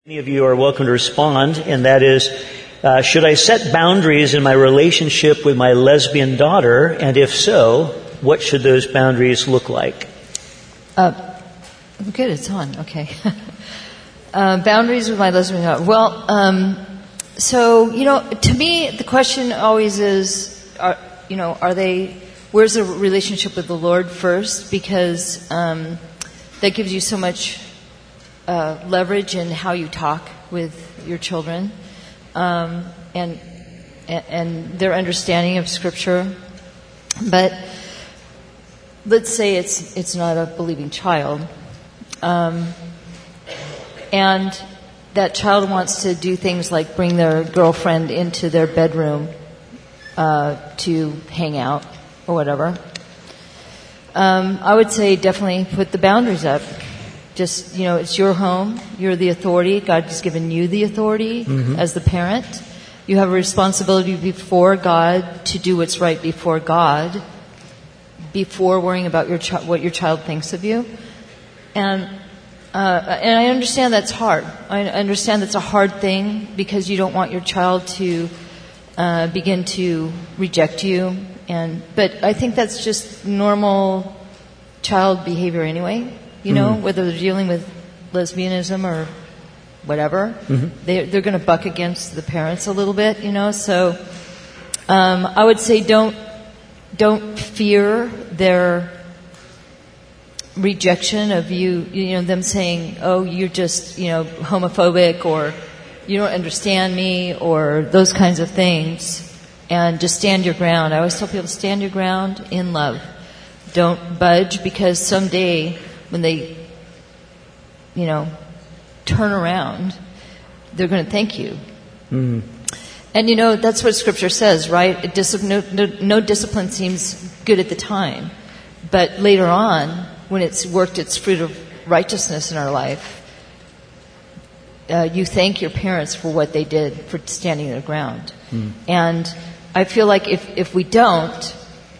Any of you are welcome to respond, and that is, should I set boundaries in my relationship with my lesbian daughter, and if so, what should those boundaries look like? Good, it's on, okay. Boundaries with my lesbian daughter. Well, to me, the question always is, where's the relationship with the Lord first? Because that gives you so much leverage in how you talk with your children, and their understanding of Scripture. But let's say it's not a believing child, and that child wants to do things like bring their girlfriend into their bedroom to hang out or whatever. I would say definitely put the boundaries up. Just, it's your home. You're the authority. God has given you the authority as the parent. You have a responsibility before God to do what's right before God, before worrying about what your child thinks of you. And I understand that's hard. I understand that's a hard thing because you don't want your child to begin to reject you. But I think that's just normal child behavior anyway. Whether they're dealing with lesbianism or whatever, they're going to buck against the parents a little bit, So I would say don't fear their rejection of you, them saying, "Oh, you're just homophobic," or "You don't understand me," or those kinds of things. And just stand your ground. I always tell people to stand your ground in love. Don't budge, because someday when they, turn around, they're going to thank you. And that's what Scripture says, right? No discipline seems good at the time, but later on, when it's worked its fruit of righteousness in our life, you thank your parents for what they did for standing their ground. And I feel like if we don't,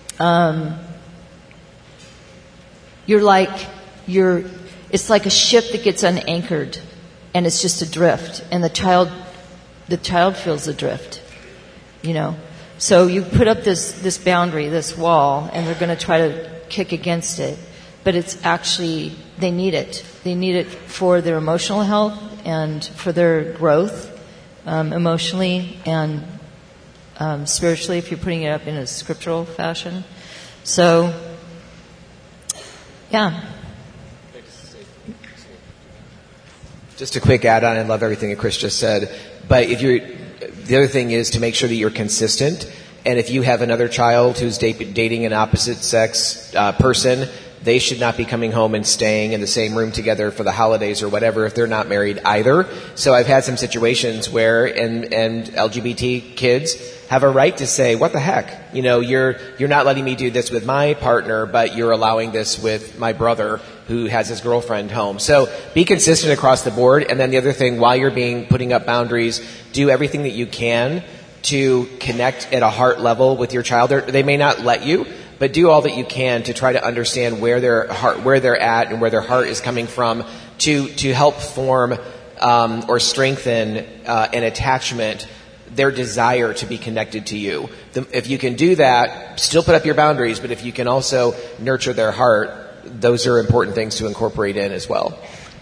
it's like a ship that gets unanchored and it's just adrift, and the child feels adrift, So you put up this boundary, this wall, and they're going to try to kick against it, but it's actually, they need it. They need it for their emotional health and for their growth, emotionally and spiritually, if you're putting it up in a scriptural fashion. So, yeah. Just a quick add-on. I love everything that Chris just said. But the other thing is to make sure that you're consistent. And if you have another child who's dating an opposite sex person, they should not be coming home and staying in the same room together for the holidays or whatever if they're not married either. So I've had some situations where and LGBT kids have a right to say, "What the heck? You're not letting me do this with my partner, but you're allowing this with my brother who has his girlfriend home." So be consistent across the board. And then the other thing, while you're putting up boundaries, do everything that you can to connect at a heart level with your child. They may not let you, but do all that you can to try to understand where they're at and where their heart is coming from to help form or strengthen an attachment, their desire to be connected to you. If you can do that, still put up your boundaries, but if you can also nurture their heart, those are important things to incorporate in as well.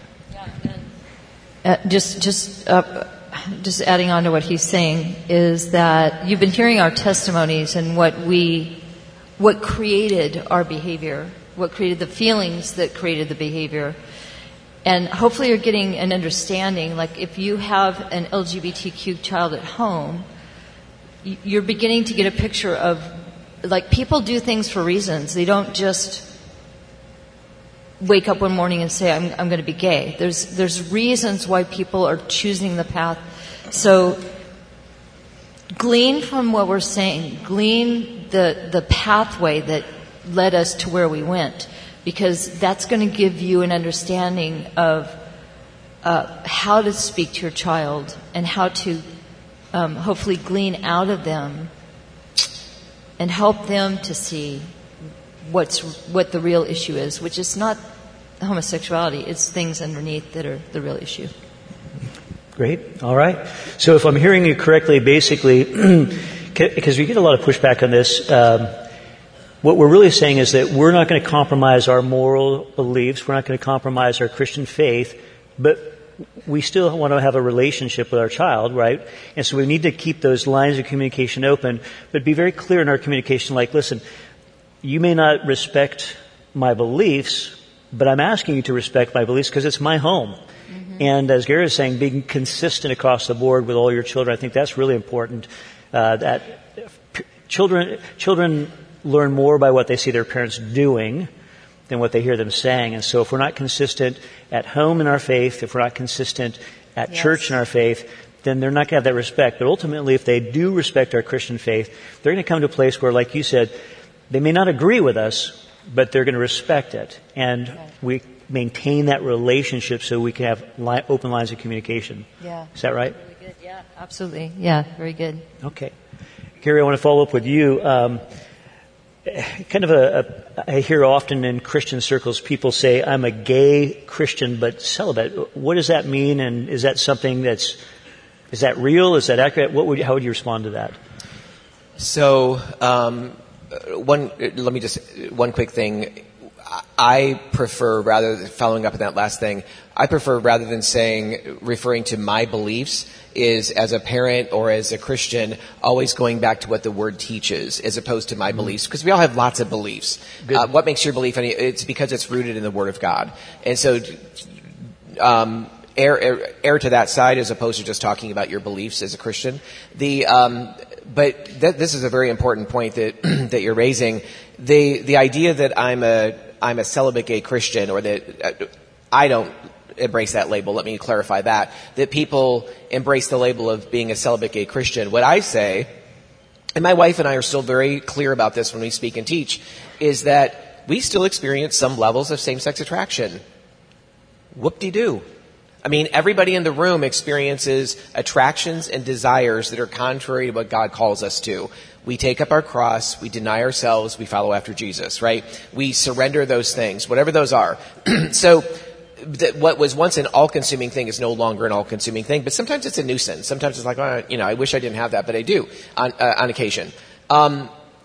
Just adding on to what he's saying is that you've been hearing our testimonies and what created our behavior, what created the feelings that created the behavior. And hopefully you're getting an understanding, like if you have an LGBTQ child at home, you're beginning to get a picture of, like, people do things for reasons. They don't just wake up one morning and say, I'm going to be gay. There's reasons why people are choosing the path. So glean from what we're saying, glean the pathway that led us to where we went, because that's going to give you an understanding of how to speak to your child and how to hopefully glean out of them and help them to see what the real issue is, which is not homosexuality, it's things underneath that are the real issue. Great. All right. So if I'm hearing you correctly, basically, because we get a lot of pushback on this, what we're really saying is that we're not going to compromise our moral beliefs. We're not going to compromise our Christian faith, but we still want to have a relationship with our child, right? And so we need to keep those lines of communication open, but be very clear in our communication, like, listen, you may not respect my beliefs, but I'm asking you to respect my beliefs because it's my home. And as Gary is saying, being consistent across the board with all your children, I think that's really important. That children learn more by what they see their parents doing than what they hear them saying. And so if we're not consistent at home in our faith, if we're not consistent at church in our faith, then they're not going to have that respect. But ultimately, if they do respect our Christian faith, they're going to come to a place where, like you said, they may not agree with us, but they're going to respect it. And we maintain that relationship so we can have open lines of communication. Yeah. Is that right? Really good. Yeah, absolutely. Yeah, very good. Okay. Gary, I want to follow up with you. I hear often in Christian circles people say, I'm a gay Christian but celibate. What does that mean? And is that something is that real? Is that accurate? How would you respond to that? So, one quick thing. I prefer, rather than following up on that last thing, I prefer rather than referring to my beliefs is as a parent or as a Christian, always going back to what the Word teaches as opposed to my beliefs, because we all have lots of beliefs. What makes your belief it's because it's rooted in the Word of God. And so, err to that side as opposed to just talking about your beliefs as a Christian. But this is a very important point that you're raising. The idea that I'm a celibate gay Christian, or that I don't embrace that label. Let me clarify that people embrace the label of being a celibate gay Christian. What I say, and my wife and I are still very clear about this when we speak and teach, is that we still experience some levels of same-sex attraction. Whoop-de-doo. I mean, everybody in the room experiences attractions and desires that are contrary to what God calls us to. We take up our cross, we deny ourselves, we follow after Jesus, right? We surrender those things, whatever those are. So, what was once an all-consuming thing is no longer an all-consuming thing, but sometimes it's a nuisance. Sometimes it's like, I wish I didn't have that, but I do on occasion. And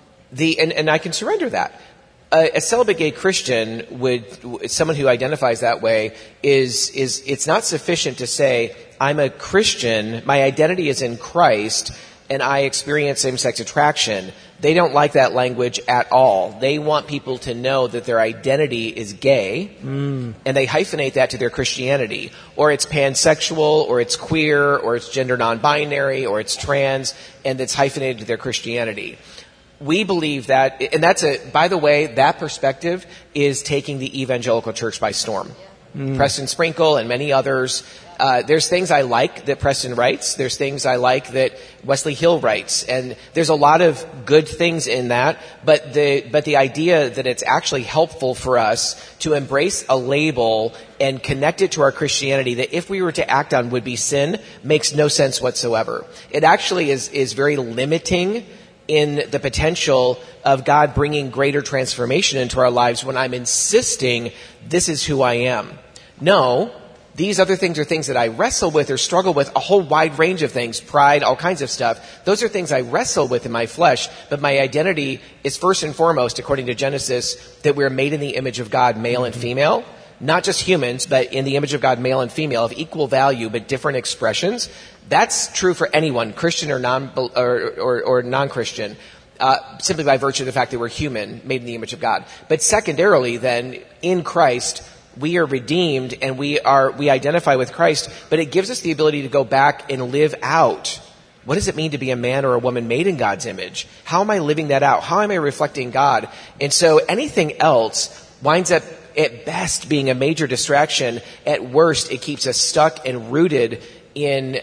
I can surrender that. A celibate gay Christian someone who identifies that way is it's not sufficient to say, I'm a Christian, my identity is in Christ, and I experience same-sex attraction. They don't like that language at all. They want people to know that their identity is gay, and they hyphenate that to their Christianity. Or it's pansexual, or it's queer, or it's gender non-binary, or it's trans, and it's hyphenated to their Christianity. We believe that, and by the way, that perspective is taking the evangelical church by storm. Preston Sprinkle and many others. There's things I like that Preston writes. There's things I like that Wesley Hill writes. And there's a lot of good things in that. But the idea that it's actually helpful for us to embrace a label and connect it to our Christianity that if we were to act on would be sin makes no sense whatsoever. It actually is very limiting in the potential of God bringing greater transformation into our lives when I'm insisting this is who I am. No, these other things are things that I wrestle with or struggle with, a whole wide range of things, pride, all kinds of stuff. Those are things I wrestle with in my flesh, but my identity is first and foremost, according to Genesis, that we're made in the image of God, male and female. Not just humans, but in the image of God, male and female, of equal value, but different expressions. That's true for anyone, Christian or non-Christian, simply by virtue of the fact that we're human, made in the image of God. But secondarily, then, in Christ, we are redeemed and we identify with Christ, but it gives us the ability to go back and live out. What does it mean to be a man or a woman made in God's image? How am I living that out? How am I reflecting God? And so anything else winds up at best being a major distraction. At worst, it keeps us stuck and rooted in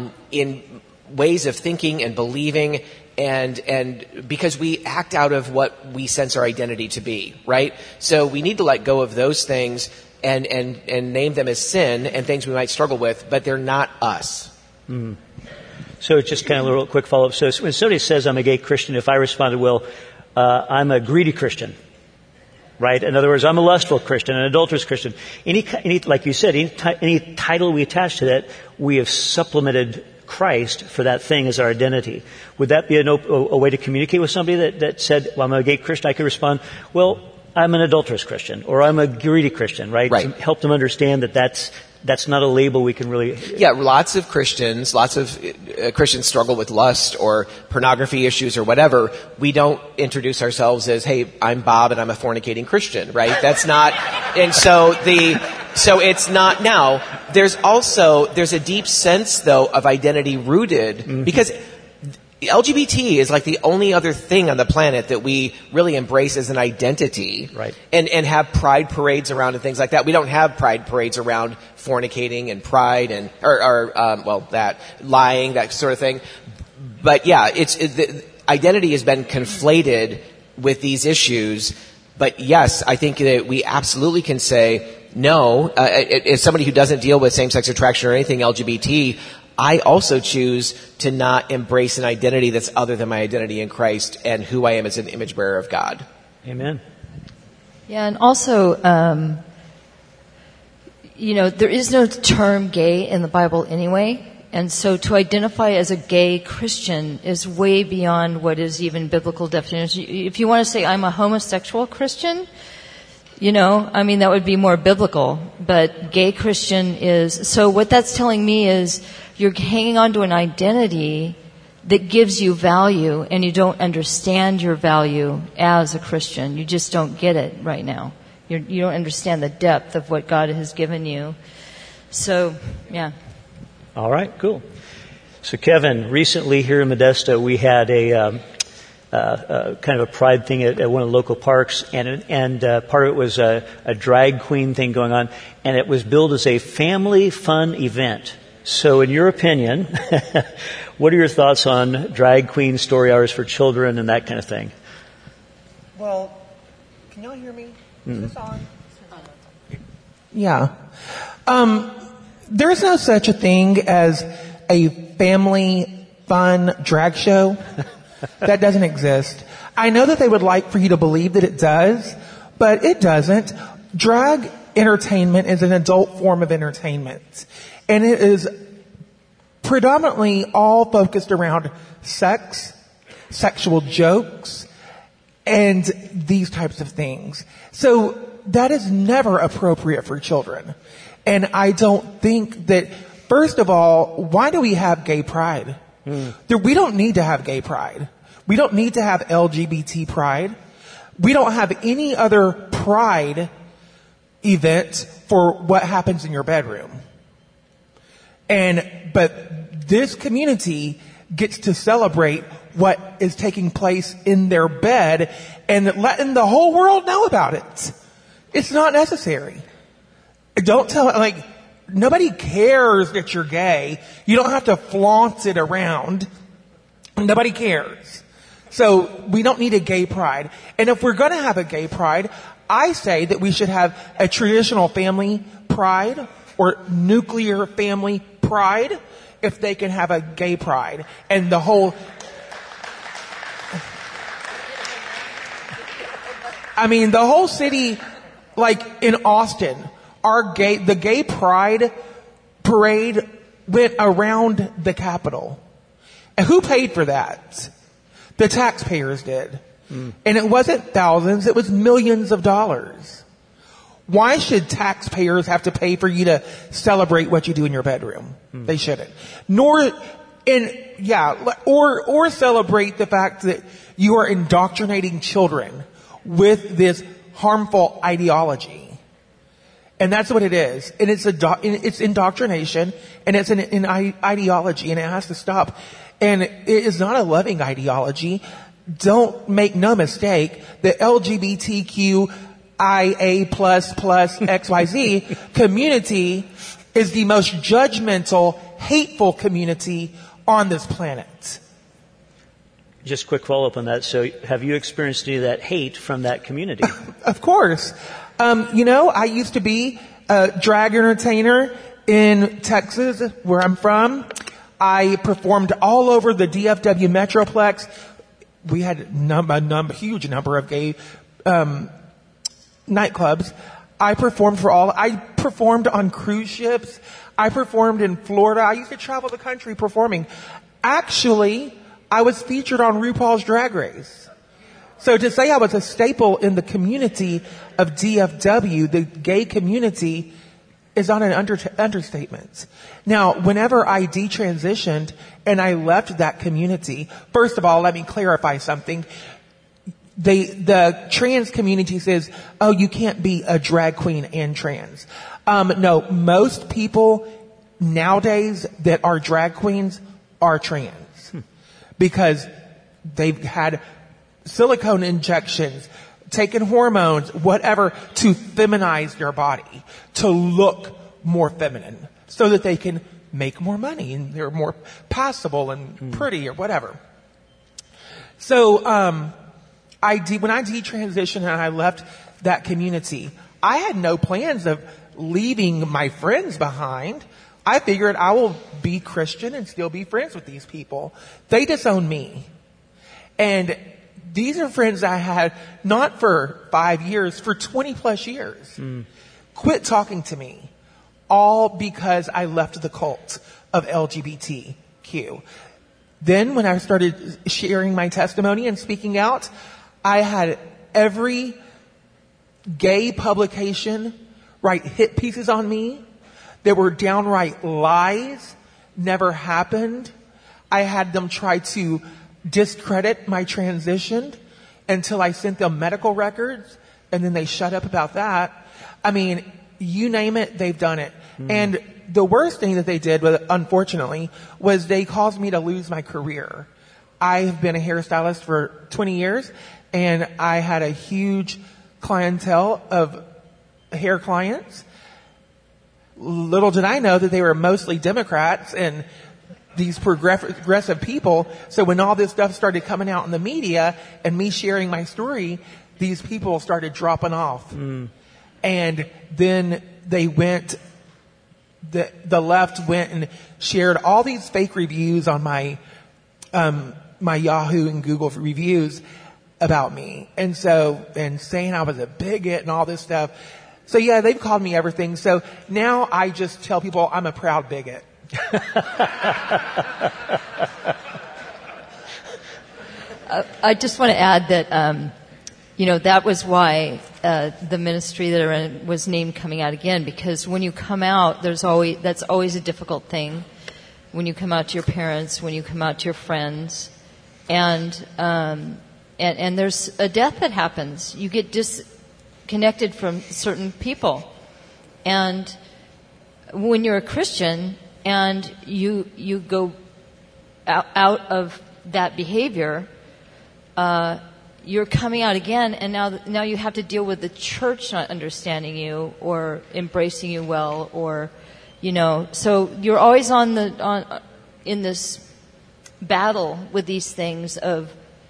ways of thinking and believing, and because we act out of what we sense our identity to be, right? So we need to let go of those things and name them as sin and things we might struggle with, but they're not us. So just kind of a little quick follow-up. So when somebody says I'm a gay Christian, if I responded, I'm a greedy Christian, right? In other words, I'm a lustful Christian, an adulterous Christian. Any like you said, any title we attach to that, we have supplemented Christ for that thing as our identity. Would that be a way to communicate with somebody that said, well, I'm a gay Christian? I could respond, well, I'm an adulterous Christian, or I'm a greedy Christian, right? Right. To help them understand that that's not a label we can really... Yeah, lots of Christians struggle with lust or pornography issues or whatever. We don't introduce ourselves as, hey, I'm Bob and I'm a fornicating Christian, right? That's not... And so it's not now. There's a deep sense, though, of identity rooted, because LGBT is like the only other thing on the planet that we really embrace as an identity. Right. And have pride parades around and things like that. We don't have pride parades around fornicating and pride and, that, lying, that sort of thing. But yeah, identity has been conflated with these issues. But yes, I think that we absolutely can say, no, as somebody who doesn't deal with same-sex attraction or anything LGBT, I also choose to not embrace an identity that's other than my identity in Christ and who I am as an image bearer of God. Amen. Yeah, and also, there is no term gay in the Bible anyway. And so to identify as a gay Christian is way beyond what is even biblical definition. If you want to say I'm a homosexual Christian, that would be more biblical. But gay Christian is, so what that's telling me is you're hanging on to an identity that gives you value and you don't understand your value as a Christian. You just don't get it right now. You don't understand the depth of what God has given you. So, yeah. All right, cool. So Kevin, recently here in Modesto, we had a kind of a pride thing at one of the local parks, and part of it was a drag queen thing going on, and it was billed as a family fun event. So in your opinion, what are your thoughts on drag queen story hours for children and that kind of thing? Well, can y'all hear me? Is this on? Yeah. There's no such a thing as a family fun drag show. That doesn't exist. I know that they would like for you to believe that it does, but it doesn't. Drag entertainment is an adult form of entertainment. And it is predominantly all focused around sex, sexual jokes, and these types of things. So that is never appropriate for children. And I don't think that, first of all, why do we have gay pride? We don't need to have gay pride. We don't need to have LGBT pride. We don't have any other pride event for what happens in your bedroom. But this community gets to celebrate what is taking place in their bed and letting the whole world know about it. It's not necessary. Don't tell, nobody cares that you're gay. You don't have to flaunt it around. Nobody cares. So we don't need a gay pride. And if we're going to have a gay pride, I say that we should have a traditional family pride or nuclear family pride if they can have a gay pride. And the whole... the whole city, in Austin, the gay pride parade went around the Capitol. And who paid for that? The taxpayers did. And it wasn't thousands, it was millions of dollars. Why should taxpayers have to pay for you to celebrate what you do in your bedroom? They shouldn't. Or celebrate the fact that you are indoctrinating children with this harmful ideology. And that's what it is. And it's indoctrination, and it's an ideology, and it has to stop. And it is not a loving ideology. Don't make no mistake, the LGBTQIA++ XYZ community is the most judgmental, hateful community on this planet. Just quick follow-up on that. So have you experienced any of that hate from that community? Of course. I used to be a drag entertainer in Texas, where I'm from. I performed all over the DFW Metroplex. We had a huge number of gay nightclubs. I performed on cruise ships. I performed in Florida. I used to travel the country performing. Actually, I was featured on RuPaul's Drag Race. So to say I was a staple in the community of DFW, the gay community, is not an understatement. Now, whenever I detransitioned and I left that community, first of all, let me clarify something. The trans community says, oh, you can't be a drag queen and trans. No, most people nowadays that are drag queens are trans because they've had silicone injections, taken hormones, whatever, to feminize their body, to look more feminine so that they can make more money and they're more passable and pretty or whatever. So, when I detransitioned and I left that community, I had no plans of leaving my friends behind. I figured I will be Christian and still be friends with these people. They disowned me. And these are friends I had not for 5 years, for 20 plus years. Quit talking to me. All because I left the cult of LGBTQ. Then when I started sharing my testimony and speaking out, I had every gay publication write hit pieces on me. There were downright lies, never happened. I had them try to discredit my transition until I sent them medical records, and then they shut up about that. I mean, you name it, they've done it. And the worst thing that they did, unfortunately, was they caused me to lose my career. I have been a hairstylist for 20 years, and I had a huge clientele of hair clients. Little did I know that they were mostly Democrats and these progressive people. So when all this stuff started coming out in the media and me sharing my story, these people started dropping off. And then they went, the left went and shared all these fake reviews on my Yahoo and Google reviews about me. And saying I was a bigot and all this stuff. So yeah, they've called me everything. So now I just tell people I'm a proud bigot. I just want to add that, that was why the ministry that I ran was named Coming Out Again, because when you come out, that's always a difficult thing. When you come out to your parents, when you come out to your friends, and there's a death that happens. You get disconnected from certain people, and when you're a Christian and you go out of that behavior, you're coming out again, and now you have to deal with the church not understanding you or embracing you well, or so you're always in this battle with these things of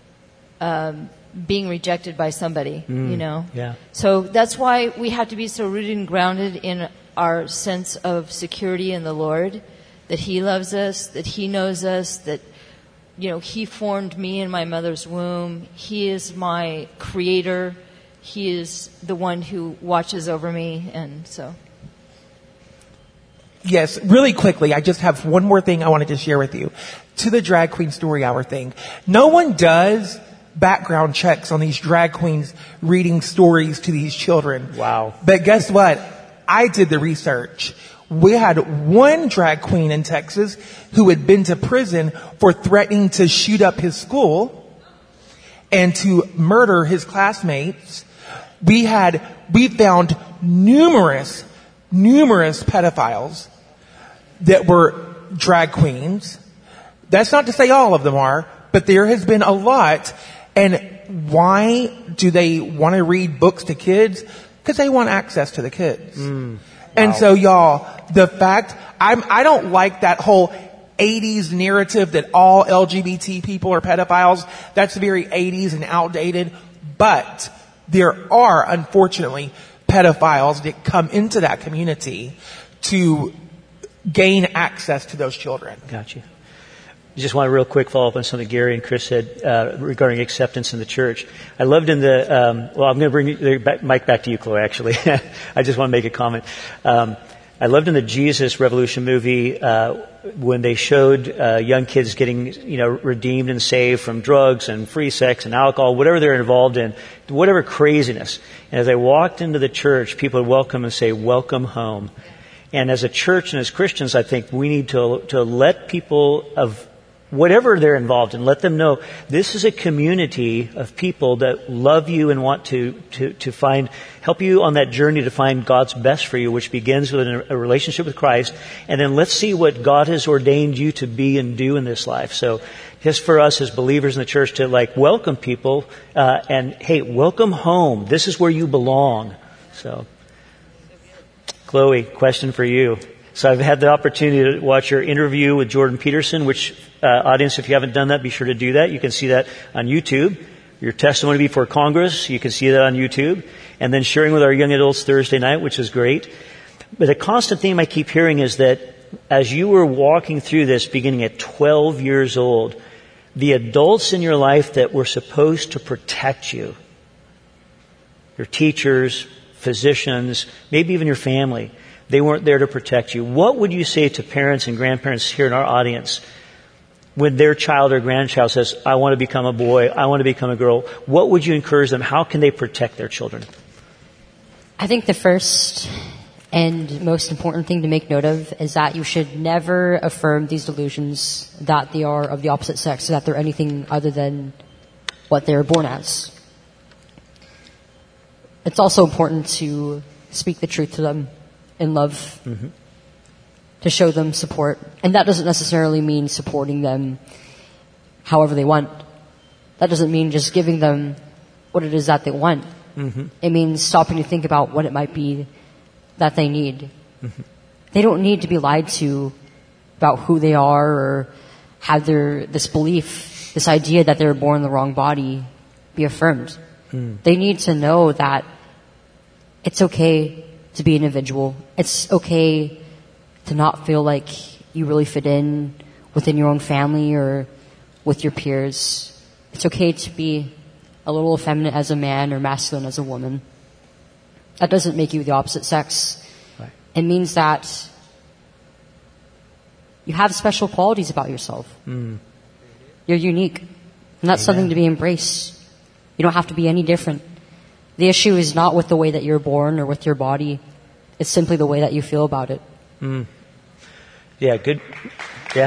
being rejected by somebody. Yeah. So that's why we have to be so rooted and grounded in our sense of security in the Lord, that He loves us, that He knows us, that He formed me in my mother's womb. He is my creator. He is the one who watches over me. And so. Yes, really quickly, I just have one more thing I wanted to share with you. To the Drag Queen Story Hour thing. No one does background checks on these drag queens reading stories to these children. Wow. But guess what? I did the research. We had one drag queen in Texas who had been to prison for threatening to shoot up his school and to murder his classmates. We found numerous pedophiles that were drag queens. That's not to say all of them are, but there has been a lot. And why do they want to read books to kids? Because they want access to the kids. And so y'all, the fact, I don't like that whole 80s narrative that all LGBT people are pedophiles. That's very 80s and outdated. But there are, unfortunately, pedophiles that come into that community to gain access to those children. Gotcha. just want to real quick follow up on something Gary and Chris said regarding acceptance in the church. I loved in the, I'm going to bring the mic back to you, Chloe, actually. I just want to make a comment. I loved in the Jesus Revolution movie when they showed young kids getting, redeemed and saved from drugs and free sex and alcohol, whatever they're involved in, whatever craziness. And as they walked into the church, people would welcome and say, "Welcome home." And as a church and as Christians, I think we need to let people of whatever they're involved in, let them know this is a community of people that love you and want to help you on that journey to find God's best for you, which begins with a relationship with Christ. And then let's see what God has ordained you to be and do in this life. So just for us as believers in the church to welcome people, and hey, welcome home. This is where you belong. So, Chloe, question for you. So I've had the opportunity to watch your interview with Jordan Peterson, which, audience, if you haven't done that, be sure to do that. You can see that on YouTube. Your testimony before Congress, you can see that on YouTube. And then sharing with our young adults Thursday night, which is great. But a constant theme I keep hearing is that as you were walking through this beginning at 12 years old, the adults in your life that were supposed to protect you, your teachers, physicians, maybe even your family, they weren't there to protect you. What would you say to parents and grandparents here in our audience when their child or grandchild says, "I want to become a boy, I want to become a girl"? What would you encourage them? How can they protect their children? I think the first and most important thing to make note of is that you should never affirm these delusions that they are of the opposite sex, that they're anything other than what they were born as. It's also important to speak the truth to them in love, to show them support. And that doesn't necessarily mean supporting them however they want. That doesn't mean just giving them what it is that they want. It means stopping to think about what it might be that they need. They don't need to be lied to about who they are or have this belief, this idea that they were born in the wrong body be affirmed. They need to know that it's okay to be an individual. It's okay to not feel like you really fit in within your own family or with your peers. It's okay to be a little effeminate as a man or masculine as a woman. That doesn't make you the opposite sex. Right. It means that you have special qualities about yourself. You're unique. And that's something to be embraced. You don't have to be any different. The issue is not with the way that you're born or with your body. It's simply the way that you feel about it. Yeah, good. Yeah.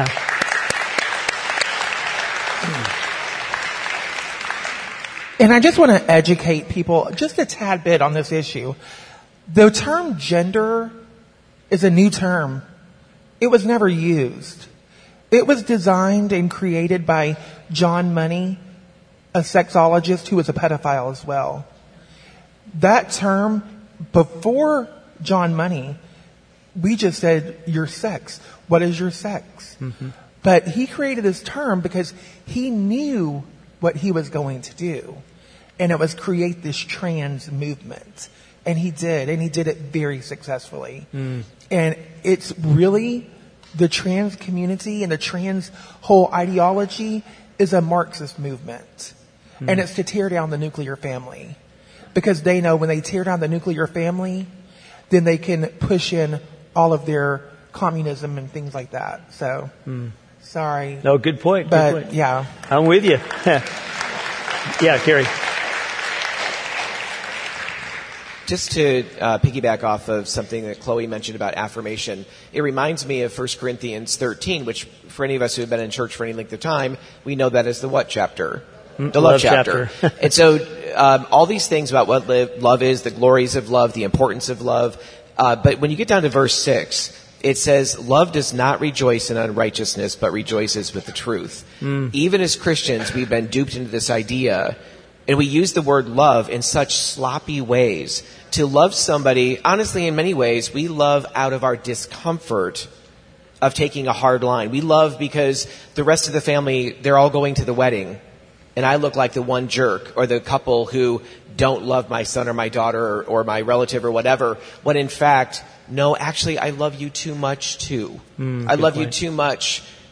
And I just want to educate people just a tad bit on this issue. The term gender is a new term. It was never used. It was designed and created by John Money, a sexologist who was a pedophile as well. That term, before John Money, we just said your sex. What is your sex? But he created this term because he knew what he was going to do. And it was create this trans movement. And he did it very successfully. And it's really the trans community and the trans whole ideology is a Marxist movement. And it's to tear down the nuclear family. Because they know when they tear down the nuclear family, then they can push in all of their communism and things like that. So, sorry. No, good point. But, good point. yeah. I'm with you. Yeah, Gary. Just to piggyback off of something that Chloe mentioned about affirmation, it reminds me of 1 Corinthians 13, which for any of us who have been in church for any length of time, we know that as the what chapter? The love chapter. And so all these things about what love is, the glories of love, the importance of love. But when you get down to verse 6, it says, love does not rejoice in unrighteousness, but rejoices with the truth. Even as Christians, we've been duped into this idea, and we use the word love in such sloppy ways. To love somebody, honestly, in many ways, we love out of our discomfort of taking a hard line. We love because the rest of the family, they're all going to the wedding. And I look like the one jerk or the couple who don't love my son or my daughter or my relative or whatever, when in fact, no, actually, I love you too much too. I love you too much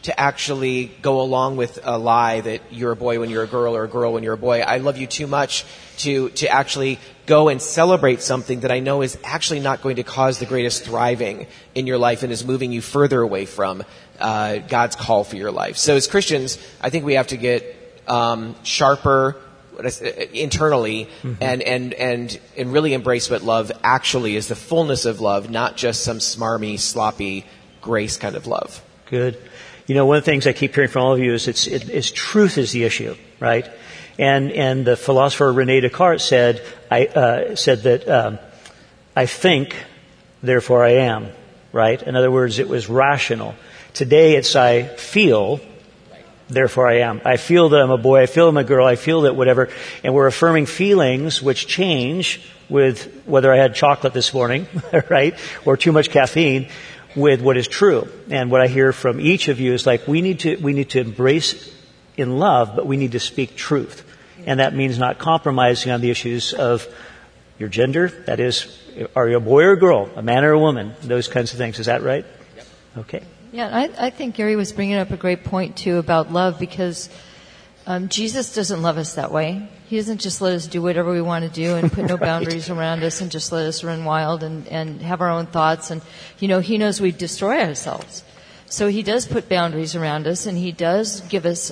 to actually go along with a lie that you're a boy when you're a girl or a girl when you're a boy. I love you too much to actually go and celebrate something that I know is actually not going to cause the greatest thriving in your life and is moving you further away from God's call for your life. So as Christians, I think we have to get sharper internally and really embrace what love actually is, the fullness of love, not just some smarmy, sloppy grace kind of love. Good. One of the things I keep hearing from all of you is truth is the issue, right? And the philosopher René Descartes said that I think, therefore I am, right? In other words, it was rational. Today it's I feel, therefore I am. I feel that I'm a boy, I feel I'm a girl, I feel that whatever, and we're affirming feelings which change with whether I had chocolate this morning, right? Or too much caffeine, with what is true. And what I hear from each of you is like, we need to embrace in love, but we need to speak truth. And that means not compromising on the issues of your gender, that is, are you a boy or a girl, a man or a woman, those kinds of things. Is that right? Yep. Okay. Yeah, I think Gary was bringing up a great point too about love, because Jesus doesn't love us that way. He doesn't just let us do whatever we want to do and put no boundaries around us and just let us run wild and have our own thoughts. And, He knows we destroy ourselves. So He does put boundaries around us, and He does give us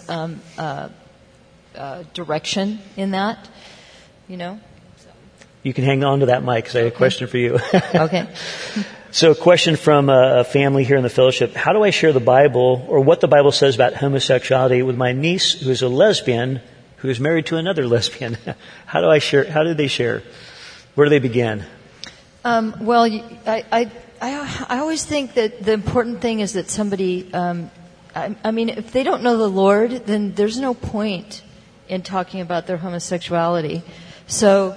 direction in that, You can hang on to that, Mike, because I have a question for you. Okay. So a question from a family here in the fellowship. How do I share the Bible, or what the Bible says about homosexuality, with my niece who is a lesbian who is married to another lesbian? How do they share? Where do they begin? Well, I always think that the important thing is that somebody, if they don't know the Lord, then there's no point in talking about their homosexuality. So,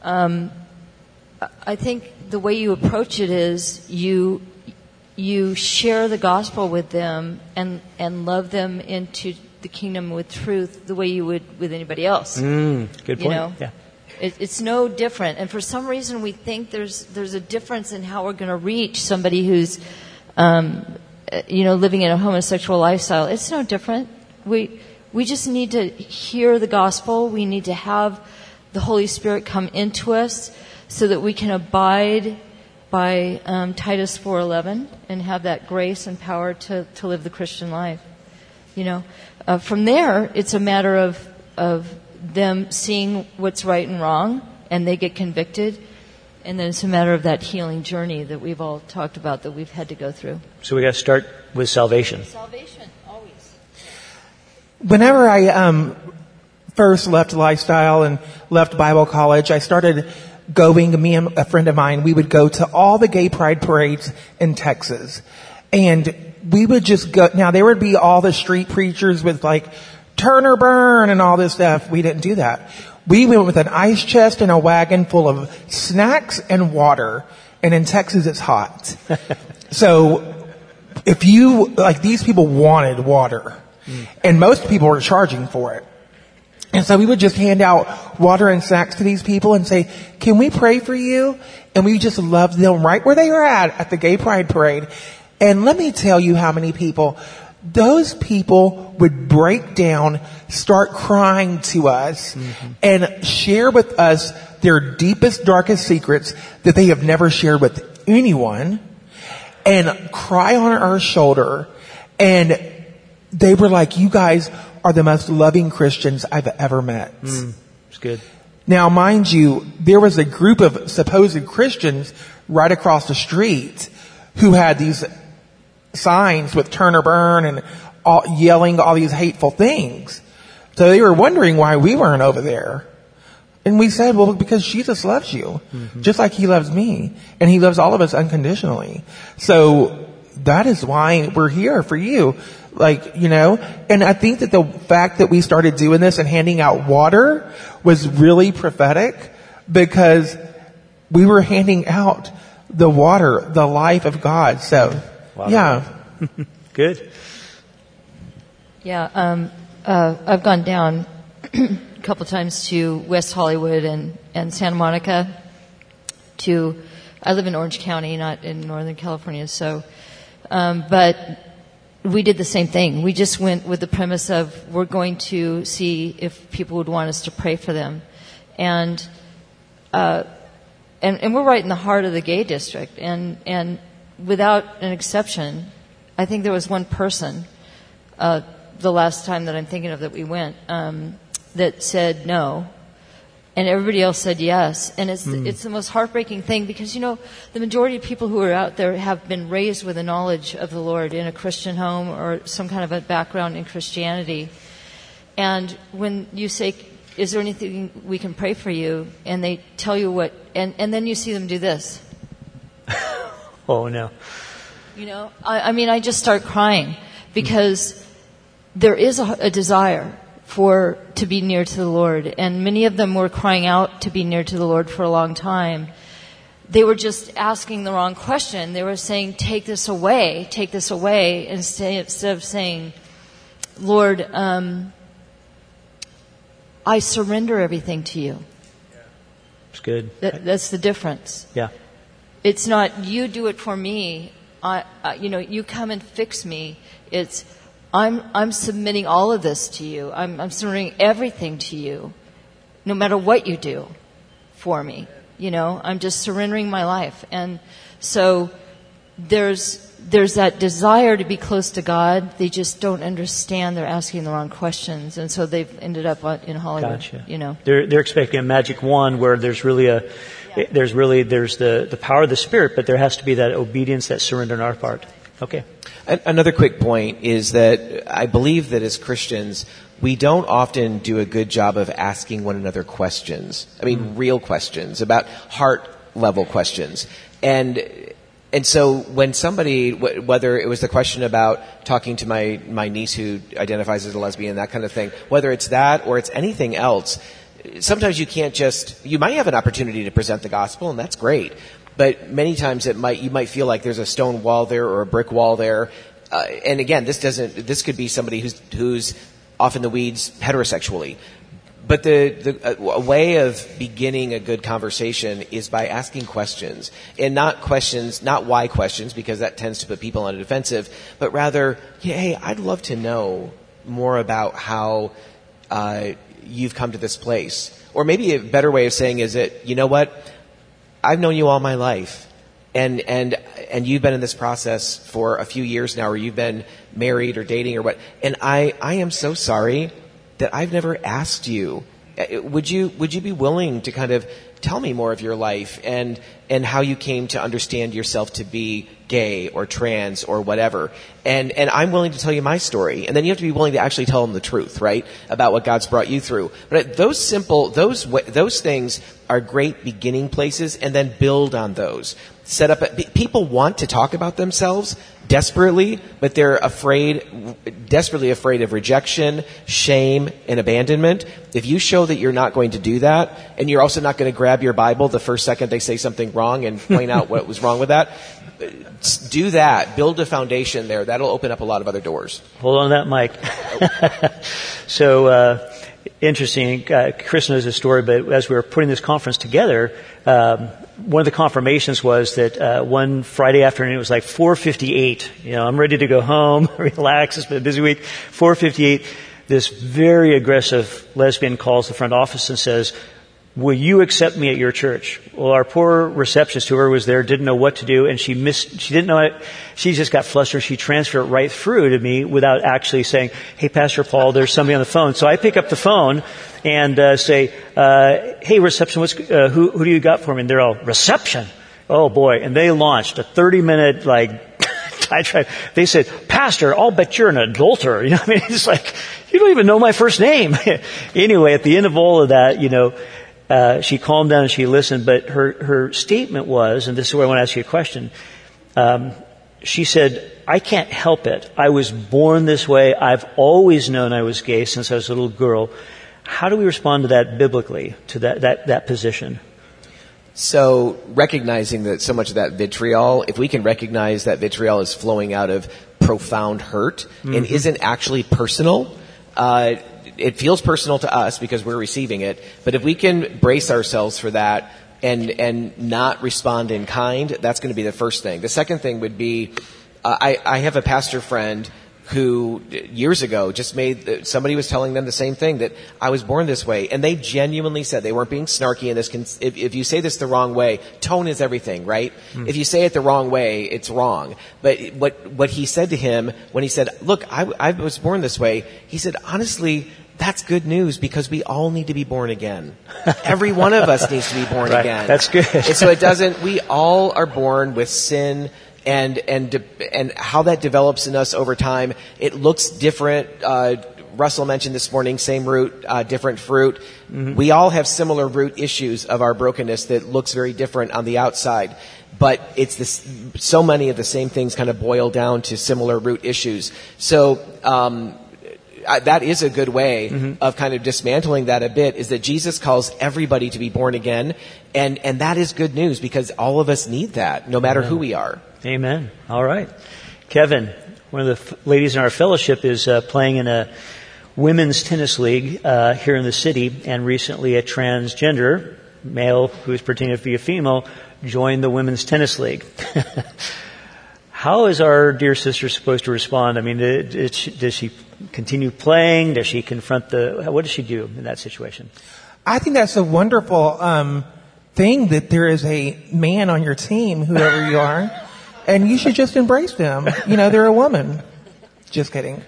I think the way you approach it is you share the gospel with them and love them into the kingdom with truth the way you would with anybody else. Good point. Yeah. It's no different. And for some reason we think there's a difference in how we're going to reach somebody who's, living in a homosexual lifestyle. It's no different. We just need to hear the gospel. We need to have the Holy Spirit come into us so that we can abide by Titus 4:11 and have that grace and power to live the Christian life. From there, it's a matter of them seeing what's right and wrong, and they get convicted. And then it's a matter of that healing journey that we've all talked about that we've had to go through. So we got to start with salvation. Salvation, always. Whenever I first left Lifestyle and left Bible college, I started going, me and a friend of mine, we would go to all the gay pride parades in Texas. And we would just go, now there would be all the street preachers with like turn or burn and all this stuff. We didn't do that. We went with an ice chest and a wagon full of snacks and water. And in Texas, it's hot. So if these people wanted water, and most people were charging for it. And so we would just hand out water and snacks to these people and say, can we pray for you? And we just loved them right where they were at the gay pride parade. And let me tell you how many people, those people would break down, start crying to us, and share with us their deepest, darkest secrets that they have never shared with anyone, and cry on our shoulder. And they were like, you guys are the most loving Christians I've ever met. It's good. Now, mind you, there was a group of supposed Christians right across the street who had these signs with turn or burn and yelling all these hateful things. So they were wondering why we weren't over there. And we said, well, because Jesus loves you, just like He loves me. And He loves all of us unconditionally. So that is why we're here for you. And I think that the fact that we started doing this and handing out water was really prophetic, because we were handing out the water, the life of God. So, yeah. Good. Yeah, I've gone down a couple times to West Hollywood and Santa Monica I live in Orange County, not in Northern California, so, but we did the same thing. We just went with the premise of we're going to see if people would want us to pray for them. And we're right in the heart of the gay district. And without an exception, I think there was one person, the last time that I'm thinking of that we went, that said no. And everybody else said yes. And it's the most heartbreaking thing because, you know, the majority of people who are out there have been raised with a knowledge of the Lord in a Christian home or some kind of a background in Christianity. And when you say, is there anything we can pray for you? And they tell you what, and then you see them do this. Oh, no. You know, I mean, I just start crying because there is a desire to be near to the Lord. And many of them were crying out to be near to the Lord for a long time. They were just asking the wrong question. They were saying, take this away, instead of saying, Lord, I surrender everything to you. It's good. That's the difference. Yeah. It's not, you do it for me. You come and fix me. It's, I'm submitting all of this to you. I'm surrendering everything to you, no matter what you do for me. You know, I'm just surrendering my life. And so there's that desire to be close to God. They just don't understand. They're asking the wrong questions. And so they've ended up in Hollywood. Gotcha. You know, They're expecting a magic wand where there's really there's the power of the Spirit, but there has to be that obedience, that surrender on our part. Okay. Another quick point is that I believe that as Christians, we don't often do a good job of asking one another questions. I mean, real questions about heart level questions. And so when somebody, whether it was the question about talking to my niece who identifies as a lesbian, that kind of thing, whether it's that or it's anything else, sometimes you might have an opportunity to present the gospel, and that's great. But many times you might feel like there's a stone wall there or a brick wall there. And again, this could be somebody who's off in the weeds heterosexually. But a way of beginning a good conversation is by asking questions. And not why questions, because that tends to put people on a defensive, but rather, hey, I'd love to know more about how you've come to this place. Or maybe a better way of saying is that, you know what? I've known you all my life, and you've been in this process for a few years now, or you've been married or dating or what, and I am so sorry that I've never asked you. Would you be willing to kind of tell me more of your life and how you came to understand yourself to be gay or trans or whatever? And I'm willing to tell you my story. And then you have to be willing to actually tell them the truth, right? About what God's brought you through. But those things are great beginning places, and then build on those. Set up, people want to talk about themselves desperately, but they're desperately afraid of rejection, shame, and abandonment. If you show that you're not going to do that, and you're also not going to grab your Bible the first second they say something wrong and point out what was wrong with that, do that. Build a foundation there. That'll open up a lot of other doors. Hold on to that mic. So, interesting. Chris knows this story, but as we were putting this conference together, one of the confirmations was that one Friday afternoon, it was like 4:58. You know, I'm ready to go home, relax. It's been a busy week. 4:58. This very aggressive lesbian calls the front office and says, "Will you accept me at your church?" Well, our poor receptionist, whoever was there, didn't know what to do, and she didn't know it. She just got flustered. She transferred it right through to me without actually saying, "Hey, Pastor Paul, there's somebody on the phone." So I pick up the phone and say, "Hey, reception, who do you got for me?" And they're all, "Reception? Oh boy!" And they launched a 30-minute diatribe. They said, "Pastor, I'll bet you're an adulterer." You know, I mean, it's like, you don't even know my first name. Anyway, at the end of all of that, she calmed down and she listened, but her statement was, and this is where I want to ask you a question. She said, "I can't help it. I was born this way. I've always known I was gay since I was a little girl." How do we respond to that biblically, to that position? So recognizing that so much of that vitriol, if we can recognize that vitriol is flowing out of profound hurt and isn't actually personal, it feels personal to us because we're receiving it. But if we can brace ourselves for that and not respond in kind, that's going to be the first thing. The second thing would be, I have a pastor friend who years ago just somebody was telling them the same thing, that I was born this way. And they genuinely said, they weren't being snarky in this, if you say this the wrong way, tone is everything, right? If you say it the wrong way, it's wrong. But what he said to him when he said, look, I was born this way, he said, honestly, that's good news, because we all need to be born again. Every one of us needs to be born right. again. That's good. And so we all are born with sin, and how that develops in us over time, it looks different. Russell mentioned this morning, same root, different fruit. Mm-hmm. We all have similar root issues of our brokenness that looks very different on the outside. But so many of the same things kind of boil down to similar root issues. So, that is a good way of kind of dismantling that a bit, is that Jesus calls everybody to be born again. And that is good news, because all of us need that, no matter who we are. Amen. All right. Kevin, one of the ladies in our fellowship is playing in a women's tennis league here in the city, and recently a transgender male who is pretending to be a female joined the women's tennis league. How is our dear sister supposed to respond? I mean, does she continue playing? Does she confront what does she do in that situation? I think that's a wonderful thing, that there is a man on your team, whoever you are, and you should just embrace them. You know, they're a woman. Just kidding.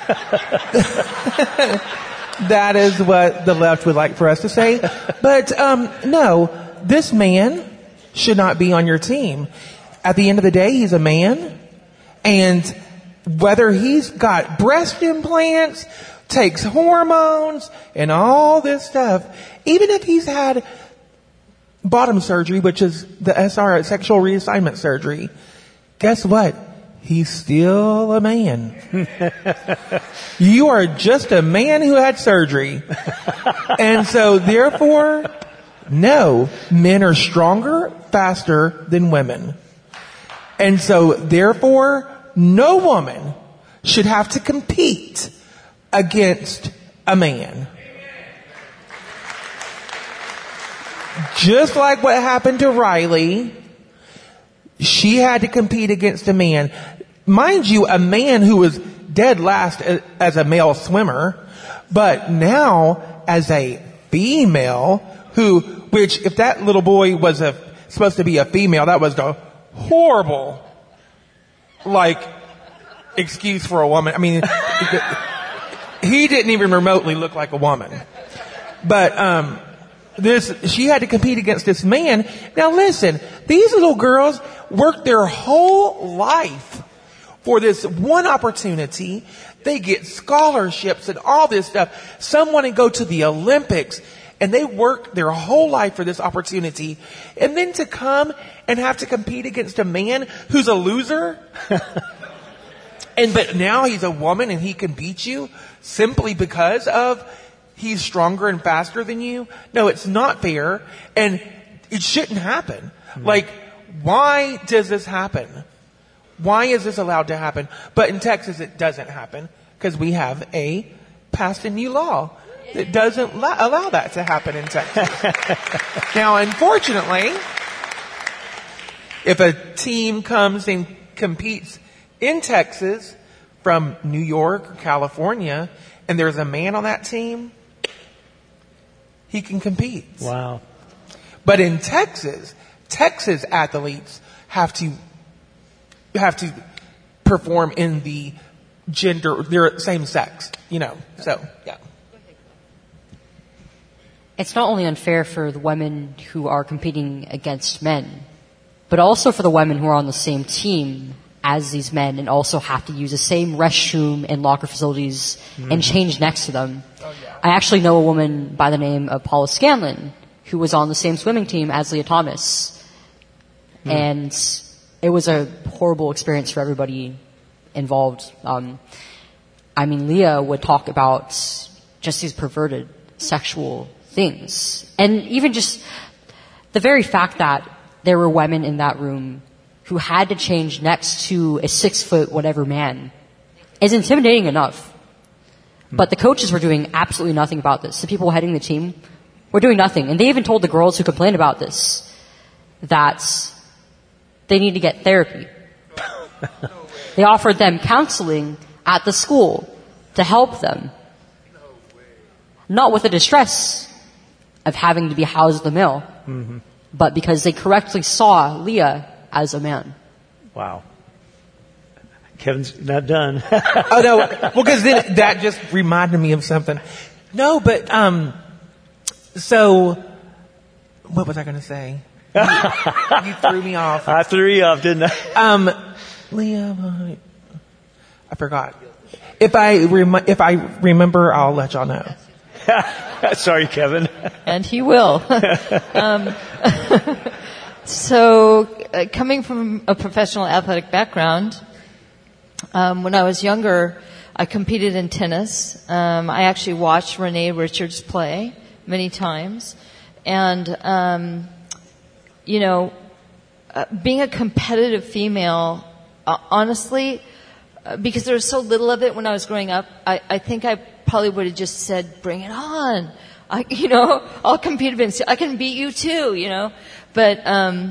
That is what the left would like for us to say. But no, this man should not be on your team. At the end of the day, he's a man, and whether he's got breast implants, takes hormones, and all this stuff, even if he's had bottom surgery, which is the SR, sexual reassignment surgery, guess what? He's still a man. You are just a man who had surgery. And so therefore, no, men are stronger, faster than women. And so therefore, no woman should have to compete against a man. Just like what happened to Riley, she had to compete against a man. Mind you, a man who was dead last as a male swimmer, but now as a female which if that little boy was supposed to be a female, that was the horrible, excuse for a woman. I mean, he didn't even remotely look like a woman. But, she had to compete against this man. Now listen, these little girls worked their whole life for this one opportunity. They get scholarships and all this stuff. Some want to go to the Olympics, and they work their whole life for this opportunity. And then to come and have to compete against a man who's a loser. But now he's a woman and he can beat you simply because of he's stronger and faster than you. No, it's not fair, and it shouldn't happen. Why does this happen? Why is this allowed to happen? But in Texas, it doesn't happen, because we have passed a new law that doesn't allow that to happen in Texas. Now, unfortunately, if a team comes and competes in Texas from New York or California, and there's a man on that team, he can compete. Wow. But in Texas athletes have to perform in the gender, they're same sex, so, yeah. It's not only unfair for the women who are competing against men, but also for the women who are on the same team as these men and also have to use the same restroom and locker facilities and change next to them. Oh, yeah. I actually know a woman by the name of Paula Scanlon who was on the same swimming team as Leah Thomas. And it was a horrible experience for everybody involved. Leah would talk about just these perverted sexual things. And even just the very fact that there were women in that room who had to change next to a 6-foot whatever man is intimidating enough. But the coaches were doing absolutely nothing about this. The people heading the team were doing nothing. And they even told the girls who complained about this that they need to get therapy. They offered them counseling at the school to help them. Not with the distress of having to be housed in the mill, but because they correctly saw Leah as a man. Wow. Kevin's not done. Oh no, well, because then that just reminded me of something. No, but so what was I going to say? You threw me off. I threw you off, didn't I? Leah, I forgot. If I remember, I'll let y'all know. Sorry, Kevin. And he will. So, coming from a professional athletic background, when I was younger, I competed in tennis. I actually watched Renee Richards play many times. And, being a competitive female, honestly, because there was so little of it when I was growing up, I think I probably would have just said, bring it on. I'll compete against you. I can beat you too, But,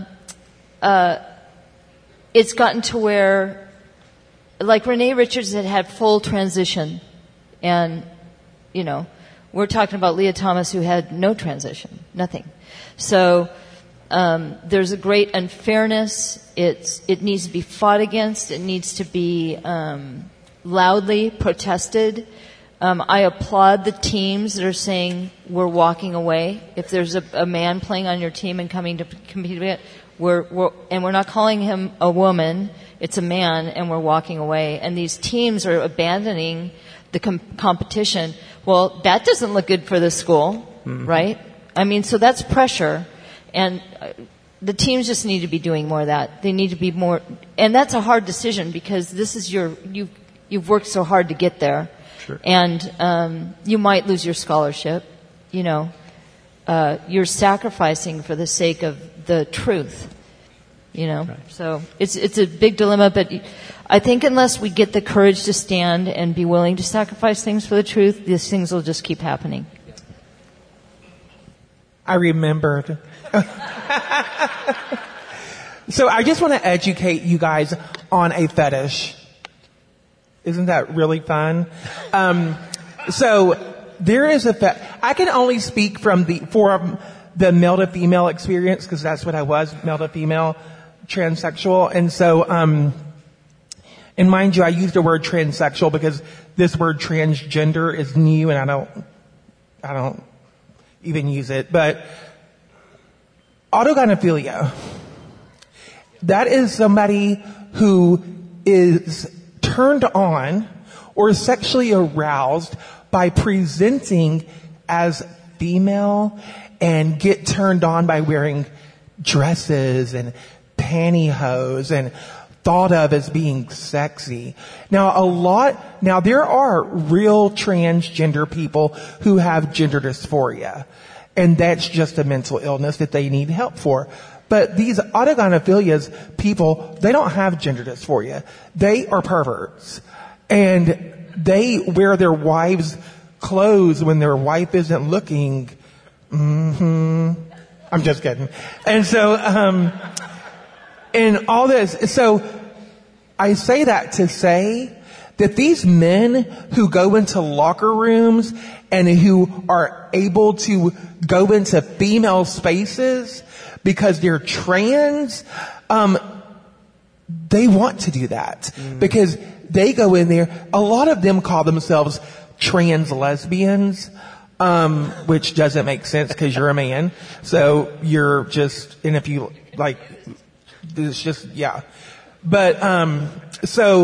it's gotten to where, like Renee Richards had full transition. And, we're talking about Leah Thomas who had no transition. Nothing. So, there's a great unfairness. It needs to be fought against. It needs to be, loudly protested. I applaud the teams that are saying we're walking away. If there's a man playing on your team and coming to compete with it, we're not calling him a woman, it's a man, and we're walking away. And these teams are abandoning the competition. Well, that doesn't look good for the school, right? I mean, so that's pressure. And the teams just need to be doing more of that. They need to be more, and that's a hard decision because this is you've worked so hard to get there. Sure. And you might lose your scholarship. You're sacrificing for the sake of the truth. Right. So it's a big dilemma. But I think unless we get the courage to stand and be willing to sacrifice things for the truth, these things will just keep happening. I remembered. So I just want to educate you guys on a fetish. Isn't that really fun? So there is I can only speak for the male to female experience because that's what I was, male to female, transsexual. And so, and mind you, I used the word transsexual because this word transgender is new and I don't even use it. But autogynephilia, that is somebody who is turned on or sexually aroused by presenting as female and get turned on by wearing dresses and pantyhose and thought of as being sexy. Now there are real transgender people who have gender dysphoria, and that's just a mental illness that they need help for. But these autogynephilias people, they don't have gender dysphoria. They are perverts. And they wear their wives' clothes when their wife isn't looking. I'm just kidding. And so, and all this. So I say that to say that these men who go into locker rooms and who are able to go into female spaces because they're trans, they want to do that because they go in there. A lot of them call themselves trans lesbians, which doesn't make sense because you're a man. So you're just, and if you like, it's just, yeah. So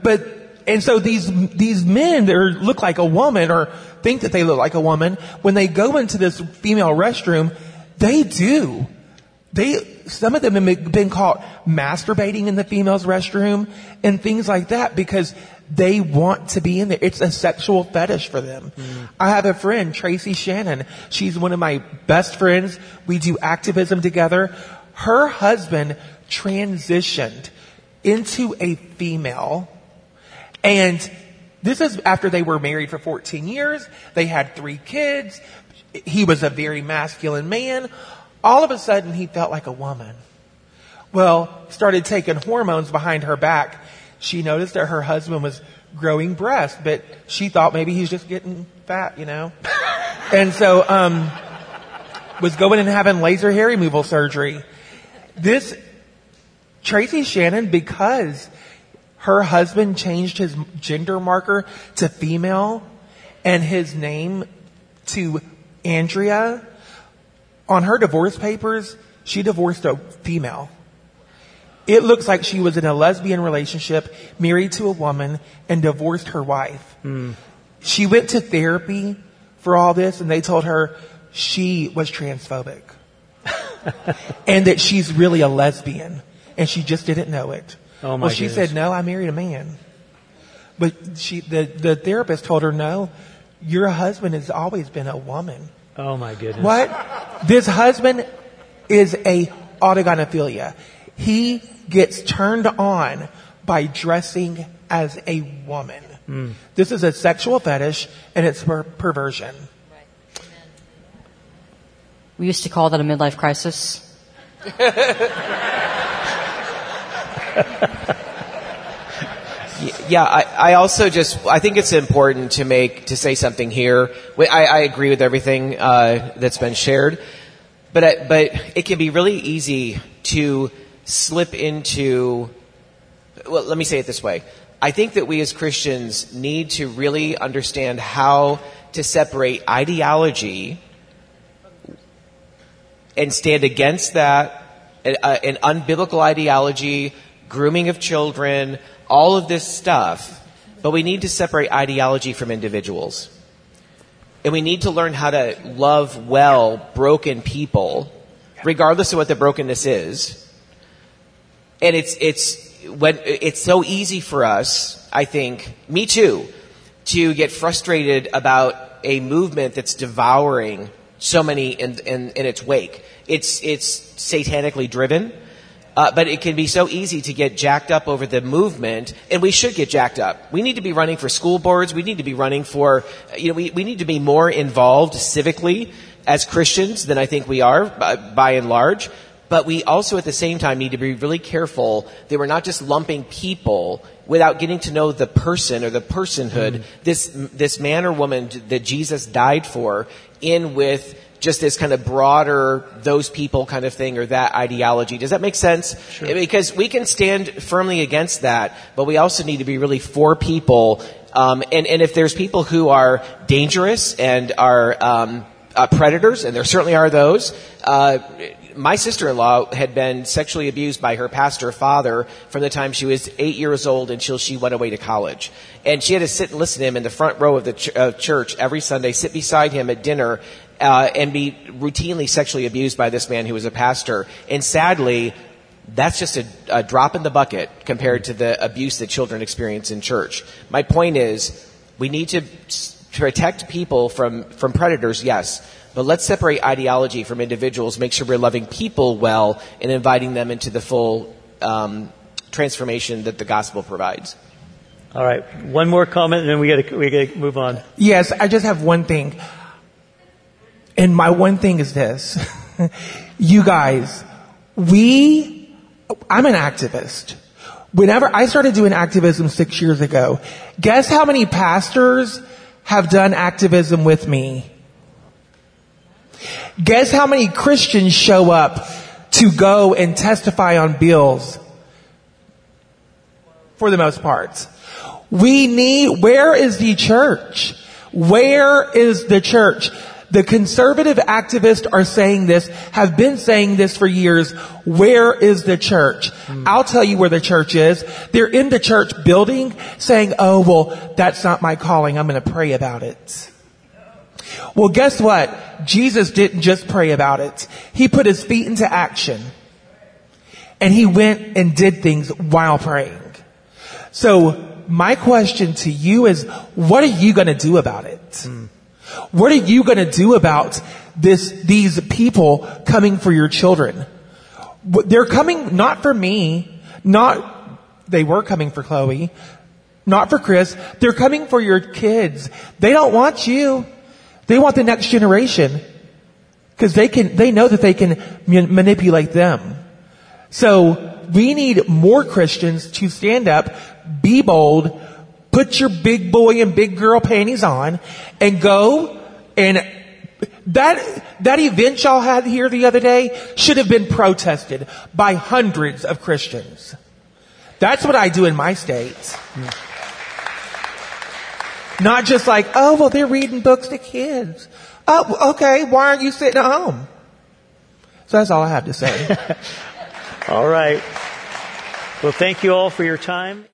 these men that look like a woman or think that they look like a woman, when they go into this female restroom, they do. Some of them have been caught masturbating in the female's restroom and things like that because they want to be in there. It's a sexual fetish for them. I have a friend, Tracy Shannon. She's one of my best friends. We do activism together. Her husband transitioned into a female, and this is after they were married for 14 years. They had 3 kids. He was a very masculine man. All of a sudden, he felt like a woman. Well, started taking hormones behind her back. She noticed that her husband was growing breasts, but she thought maybe he's just getting fat, And so, was going and having laser hair removal surgery. This Tracy Shannon, because her husband changed his gender marker to female and his name to Andrea, on her divorce papers, she divorced a female. It looks like she was in a lesbian relationship, married to a woman, and divorced her wife. She went to therapy for all this, and they told her she was transphobic. And that she's really a lesbian, and she just didn't know it. Oh my she goodness. said, no, I married a man. But the therapist told her, no, your husband has always been a woman. Oh my goodness. What? This husband is a autogynephilia. He gets turned on by dressing as a woman. This is a sexual fetish, and it's perversion. We used to call that a midlife crisis. Yeah, I think it's important to say something here. I agree with everything that's been shared, but it can be really easy to slip into. Well, let me say it this way. I think that we as Christians need to really understand how to separate ideology and stand against that, an unbiblical ideology, grooming of children, all of this stuff. But we need to separate ideology from individuals. And we need to learn how to love well broken people, regardless of what the brokenness is. And it's so easy for us, I think, me too, to get frustrated about a movement that's devouring so many in its wake. It's satanically driven, but it can be so easy to get jacked up over the movement, and we should get jacked up. We need to be running for school boards. We need to be running for, we need to be more involved civically as Christians than I think we are by and large. But we also at the same time need to be really careful that we're not just lumping people without getting to know the person or the personhood, this man or woman that Jesus died for, in with just this kind of broader, those people kind of thing, or that ideology. Does that make sense? Sure. Because we can stand firmly against that, but we also need to be really for people. And if there's people who are dangerous and are predators, and there certainly are those, my sister-in-law had been sexually abused by her pastor father from the time she was 8 years old until she went away to college. And she had to sit and listen to him in the front row of the church every Sunday, sit beside him at dinner, and be routinely sexually abused by this man who was a pastor. And sadly, that's just a drop in the bucket compared to the abuse that children experience in church. My point is, we need to protect people from predators, yes. But let's separate ideology from individuals, make sure we're loving people well, and inviting them into the full transformation that the gospel provides. All right. One more comment, and then we got to move on. Yes, I just have one thing. And my one thing is this. You guys, I'm an activist. Whenever I started doing activism 6 years ago, guess how many pastors have done activism with me? Guess how many Christians show up to go and testify on bills? For the most part. Where is the church? Where is the church? The conservative activists are saying this, have been saying this for years. Where is the church? I'll tell you where the church is. They're in the church building saying, oh, well, that's not my calling. I'm going to pray about it. Well, guess what? Jesus didn't just pray about it. He put his feet into action. And he went and did things while praying. So my question to you is, what are you going to do about it? What are you going to do about these people coming for your children? They're coming not for me, they were coming for Chloe, not for Chris. They're coming for your kids. They don't want you. They want the next generation because they know that they can manipulate them. So we need more Christians to stand up, be bold, put your big boy and big girl panties on and go. And that event y'all had here the other day should have been protested by hundreds of Christians. That's what I do in my states. Not just like, oh, well, they're reading books to kids. Oh, okay. Why aren't you sitting at home? So that's all I have to say. All right. Well, thank you all for your time.